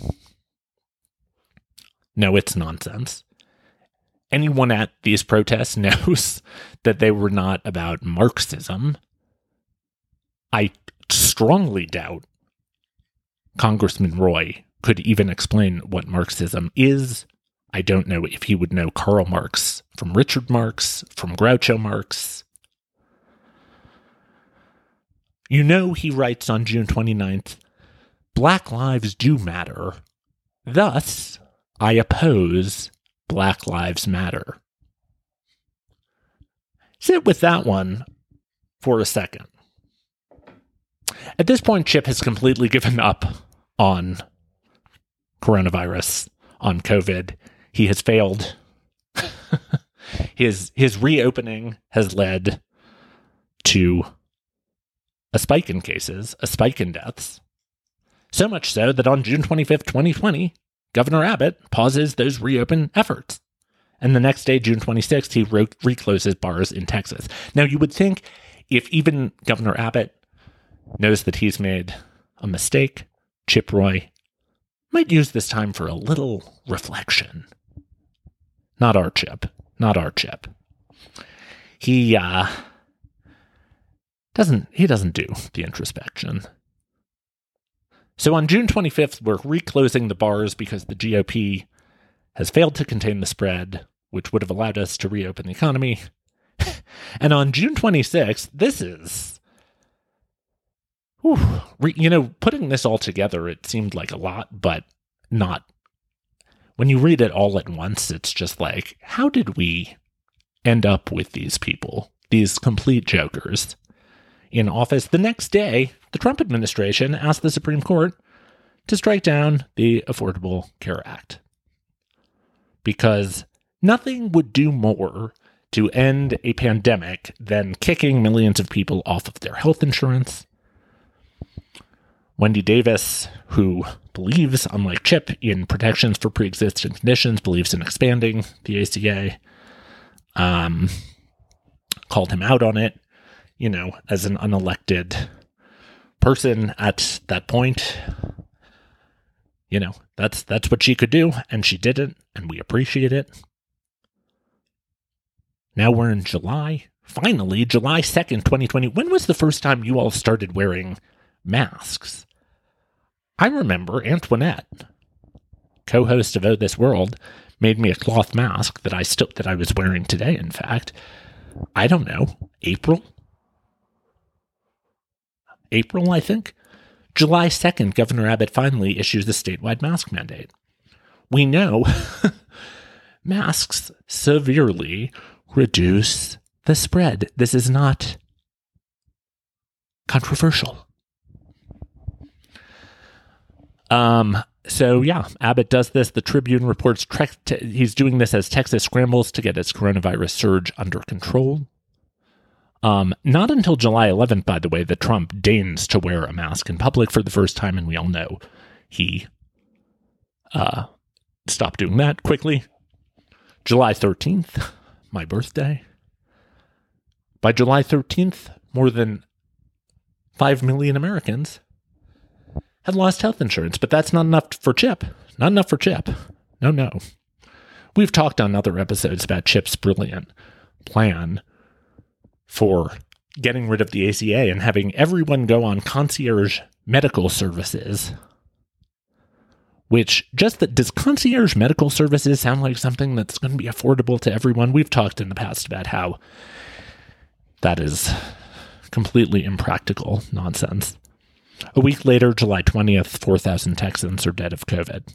No, it's nonsense. Anyone at these protests knows that they were not about Marxism. I strongly doubt Congressman Roy could even explain what Marxism is. I don't know if he would know Karl Marx from Richard Marx, from Groucho Marx. You know, he writes on June 29th, Black lives do matter. Thus, I oppose Black Lives Matter. Sit with that one for a second. At this point, Chip has completely given up on coronavirus, on COVID. He has failed. His reopening has led to a spike in cases, a spike in deaths. So much so that on June 25th, 2020, Governor Abbott pauses those reopen efforts. And the next day, June 26th, he recloses bars in Texas. Now, you would think if even Governor Abbott knows that he's made a mistake, Chip Roy might use this time for a little reflection. Not our Chip. Not our Chip. He doesn't do the introspection. So on June 25th, we're reclosing the bars because the GOP has failed to contain the spread, which would have allowed us to reopen the economy. And on June 26th, this is, putting this all together, it seemed like a lot, but not, when you read it all at once, it's just like, how did we end up with these people, these complete jokers, in office? The next day, the Trump administration asked the Supreme Court to strike down the Affordable Care Act, because nothing would do more to end a pandemic than kicking millions of people off of their health insurance. Wendy Davis, who believes, unlike Chip, in protections for pre-existing conditions, believes in expanding the ACA, called him out on it, as an unelected person at that point. That's what she could do, and she didn't, and we appreciate it. Now we're in July. Finally, July 2nd, 2020. When was the first time you all started wearing masks? I remember Antoinette, co-host of Oh This World, made me a cloth mask that I was wearing today, in fact. I don't know, April, I think. July 2nd, Governor Abbott finally issues a statewide mask mandate. We know masks severely reduce the spread. This is not controversial. So yeah, Abbott does this. The Tribune reports he's doing this as Texas scrambles to get its coronavirus surge under control. Not until July 11th, by the way, that Trump deigns to wear a mask in public for the first time, and we all know he stopped doing that quickly. July 13th, my birthday. By July 13th, more than 5 million Americans had lost health insurance, but that's not enough for Chip. Not enough for Chip. No. We've talked on other episodes about Chip's brilliant plan for getting rid of the ACA and having everyone go on concierge medical services, which does concierge medical services sound like something that's going to be affordable to everyone? We've talked in the past about how that is completely impractical nonsense. A week later, July 20th, 4,000 Texans are dead of COVID.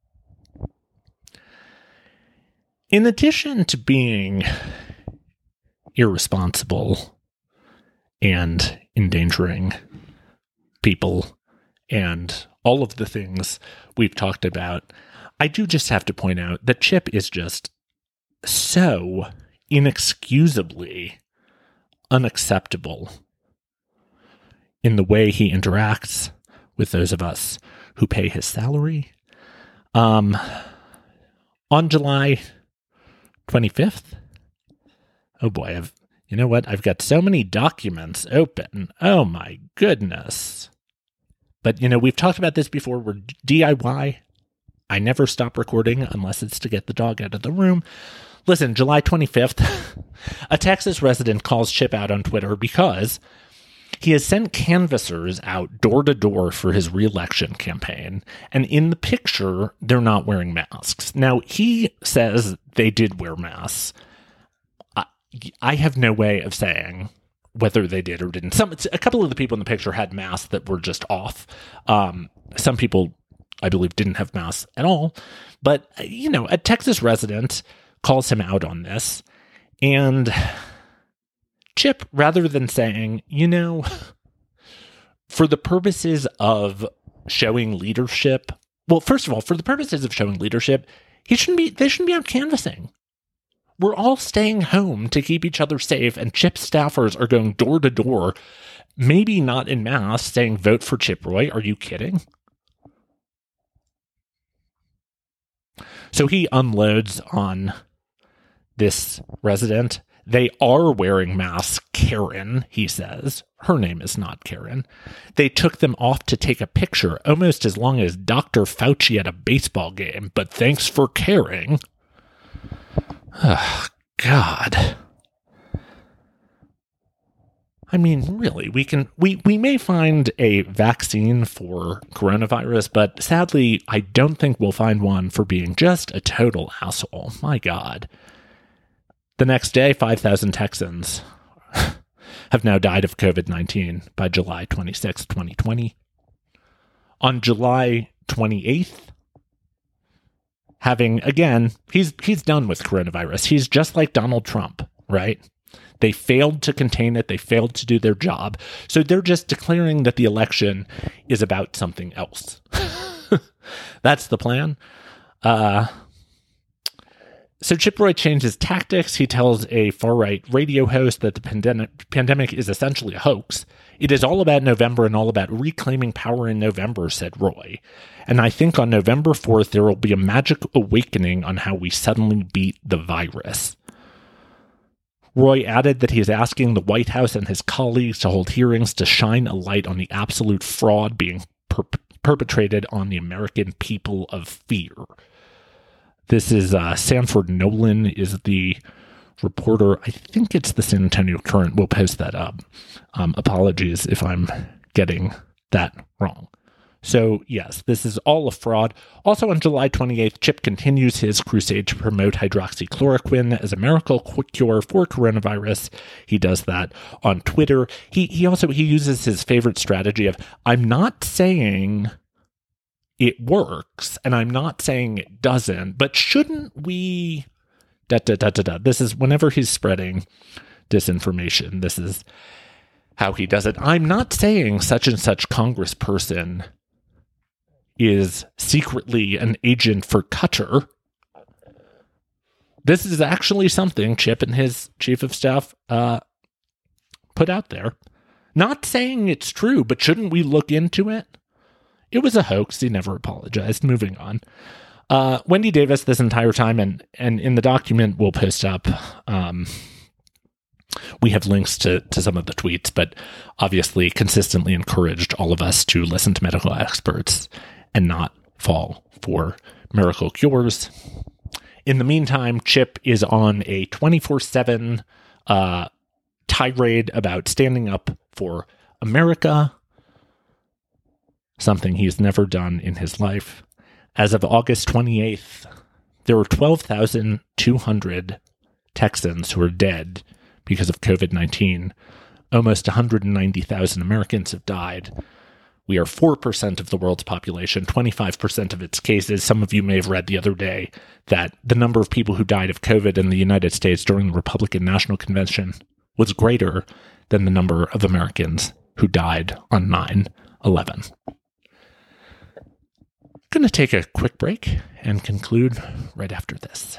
In addition to being irresponsible and endangering people and all of the things we've talked about, I do just have to point out that Chip is just so inexcusably unacceptable in the way he interacts with those of us who pay his salary. On July 25th, oh boy, I've got so many documents open. Oh my goodness. But, we've talked about this before. We're DIY. I never stop recording unless it's to get the dog out of the room. Listen, July 25th, a Texas resident calls Chip out on Twitter because he has sent canvassers out door to door for his re-election campaign, and in the picture, they're not wearing masks. Now, he says they did wear masks. I have no way of saying whether they did or didn't. A couple of the people in the picture had masks that were just off. Some people, I believe, didn't have masks at all. But, a Texas resident calls him out on this, and Chip, rather than saying, for the purposes of showing leadership, well, first of all, for the purposes of showing leadership, they shouldn't be out canvassing. We're all staying home to keep each other safe, and Chip staffers are going door to door, maybe not in mass, saying, vote for Chip Roy. Are you kidding? So he unloads on this resident. They are wearing masks, Karen, he says. Her name is not Karen. They took them off to take a picture, almost as long as Dr. Fauci at a baseball game, but thanks for caring. Oh, God. I mean, really, we may find a vaccine for coronavirus, but sadly, I don't think we'll find one for being just a total asshole. My God. The next day, 5,000 Texans have now died of COVID-19 by July 26, 2020. On July 28th, having, again, he's done with coronavirus. He's just like Donald Trump, right? They failed to contain it. They failed to do their job. So they're just declaring that the election is about something else. That's the plan. So Chip Roy changes tactics. He tells a far-right radio host that the pandemic is essentially a hoax. It is all about November and all about reclaiming power in November, said Roy. And I think on November 4th, there will be a magic awakening on how we suddenly beat the virus. Roy added that he is asking the White House and his colleagues to hold hearings to shine a light on the absolute fraud being perpetrated on the American people of fear. This is Sanford Nolan is the reporter. I think it's the San Antonio Current. We'll post that up. Apologies if I'm getting that wrong. So, yes, this is all a fraud. Also, on July 28th, Chip continues his crusade to promote hydroxychloroquine as a miracle cure for coronavirus. He does that on Twitter. He uses his favorite strategy of, I'm not saying it works, and I'm not saying it doesn't, but shouldn't we... This is whenever he's spreading disinformation, this is how he does it. I'm not saying such and such congressperson is secretly an agent for Qatar. This is actually something Chip and his chief of staff put out there. Not saying it's true, but shouldn't we look into it? It was a hoax. He never apologized. Moving on. Wendy Davis this entire time, and in the document we'll post up, we have links to some of the tweets, but obviously consistently encouraged all of us to listen to medical experts and not fall for miracle cures. In the meantime, Chip is on a 24/7 tirade about standing up for America, something he's never done in his life. As of August 28th, there were 12,200 Texans who are dead because of COVID-19. Almost 190,000 Americans have died. We are 4% of the world's population, 25% of its cases. Some of you may have read the other day that the number of people who died of COVID in the United States during the Republican National Convention was greater than the number of Americans who died on 9/11. Going to take a quick break and conclude right after this.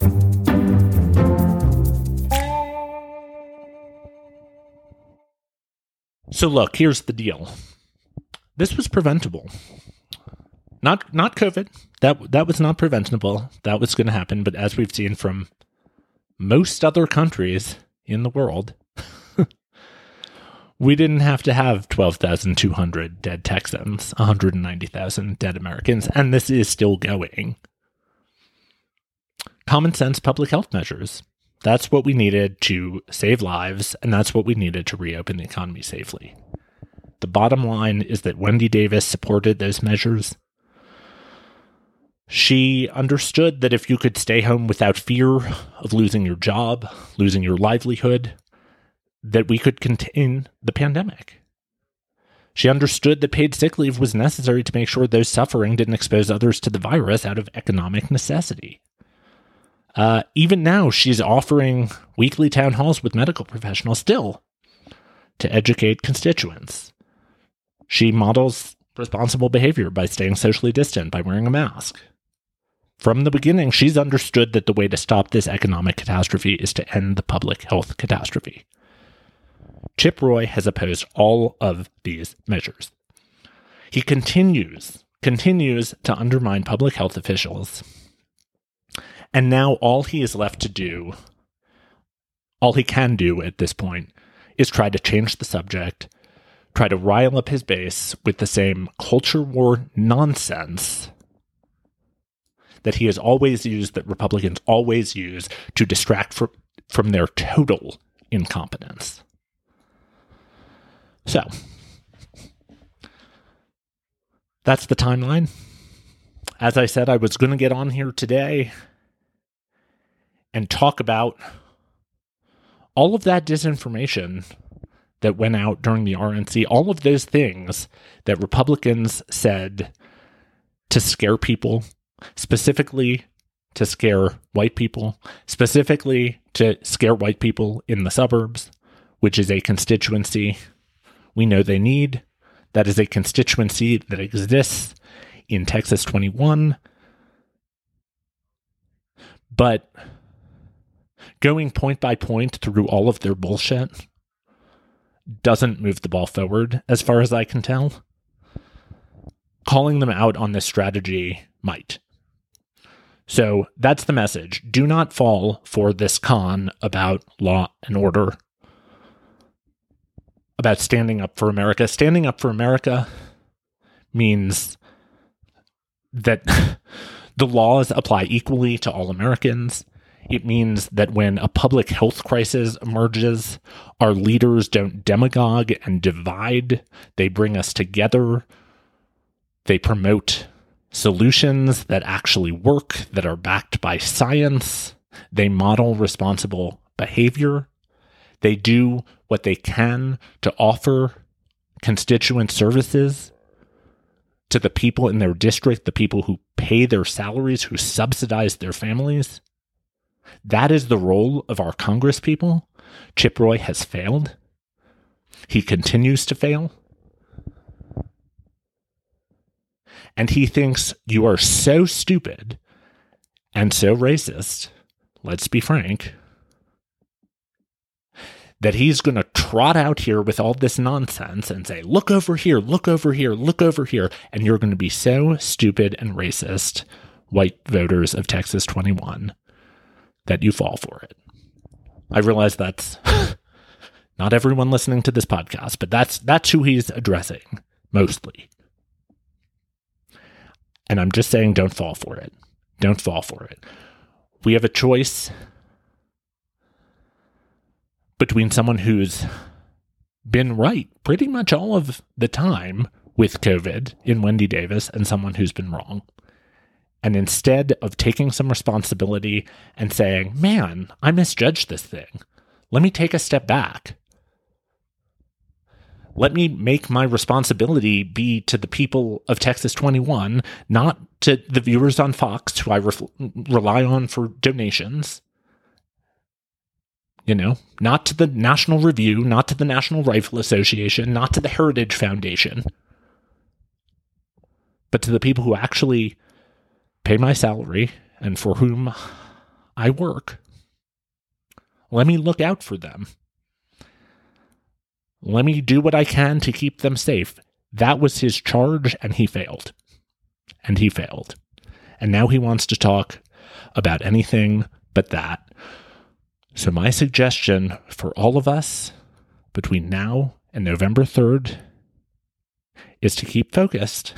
So look, here's the deal. This was preventable. Not COVID. That was not preventable. That was going to happen. But as we've seen from most other countries in the world, we didn't have to have 12,200 dead Texans, 190,000 dead Americans, and this is still going. Common sense public health measures. That's what we needed to save lives, and that's what we needed to reopen the economy safely. The bottom line is that Wendy Davis supported those measures. She understood that if you could stay home without fear of losing your job, losing your livelihood, that we could contain the pandemic. She understood that paid sick leave was necessary to make sure those suffering didn't expose others to the virus out of economic necessity. Even now, she's offering weekly town halls with medical professionals still to educate constituents. She models responsible behavior by staying socially distant, by wearing a mask. From the beginning, she's understood that the way to stop this economic catastrophe is to end the public health catastrophe. Chip Roy has opposed all of these measures. He continues to undermine public health officials. And now all he is left to do, all he can do at this point, is try to change the subject, try to rile up his base with the same culture war nonsense that he has always used, that Republicans always use to distract from their total incompetence. So, that's the timeline. As I said, I was going to get on here today and talk about all of that disinformation that went out during the RNC, all of those things that Republicans said to scare people, specifically to scare white people, specifically to scare white people in the suburbs, which is a constituency we know they need. That is a constituency that exists in Texas 21. But going point by point through all of their bullshit doesn't move the ball forward, as far as I can tell. Calling them out on this strategy might. So that's the message. Do not fall for this con about law and order, about standing up for America. Standing up for America means that the laws apply equally to all Americans. It means that when a public health crisis emerges, our leaders don't demagogue and divide. They bring us together. They promote solutions that actually work, that are backed by science. They model responsible behavior. They do what they can to offer constituent services to the people in their district, the people who pay their salaries, who subsidize their families. That is the role of our congresspeople. Chip Roy has failed. He continues to fail. And he thinks you are so stupid and so racist, let's be frank, that he's going to trot out here with all this nonsense and say, look over here, look over here, look over here. And you're going to be so stupid and racist, white voters of Texas 21, that you fall for it. I realize that's not everyone listening to this podcast, but that's who he's addressing mostly. And I'm just saying, don't fall for it. Don't fall for it. We have a choice between someone who's been right pretty much all of the time with COVID in Wendy Davis and someone who's been wrong. And instead of taking some responsibility and saying, man, I misjudged this thing, let me take a step back. Let me make my responsibility be to the people of Texas 21, not to the viewers on Fox who I rely on for donations. You know, not to the National Review, not to the National Rifle Association, not to the Heritage Foundation, but to the people who actually pay my salary and for whom I work. Let me look out for them. Let me do what I can to keep them safe. That was his charge, and he failed. And he failed. And now he wants to talk about anything but that. So my suggestion for all of us between now and November 3rd is to keep focused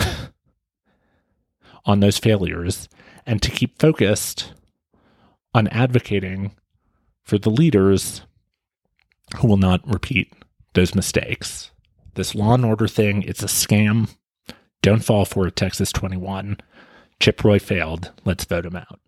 on those failures and to keep focused on advocating for the leaders who will not repeat those mistakes. This law and order thing, it's a scam. Don't fall for it, Texas 21. Chip Roy failed. Let's vote him out.